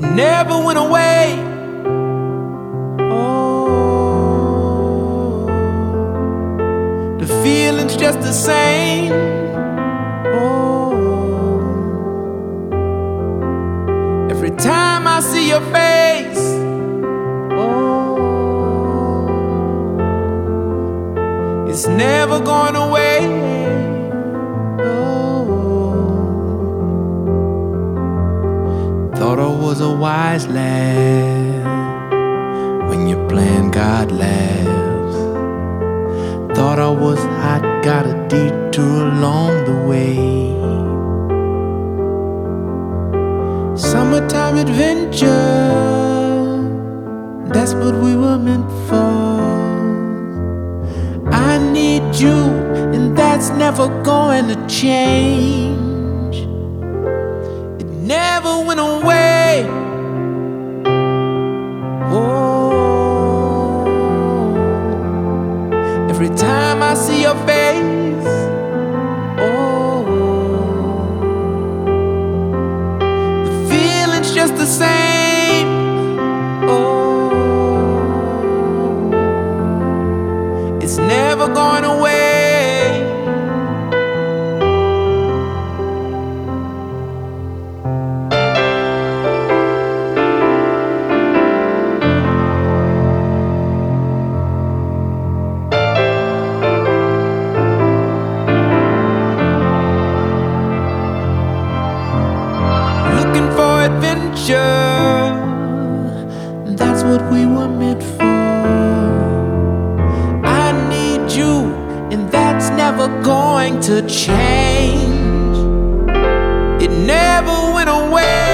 never went away. Oh, the feeling's just the same. Oh, every time I see your face. Oh, it's never going away. Thought I was a wise lad when you playing God laughs. Thought I was hot, got a detour along the way. Summertime adventure, that's what we were meant for. I need you, and that's never going to change. Never went away. Oh, every time I see your face. Oh, the feeling's just the same. Oh, it's never going away. Adventure, that's what we were meant for. I need you, and that's never going to change. It never went away.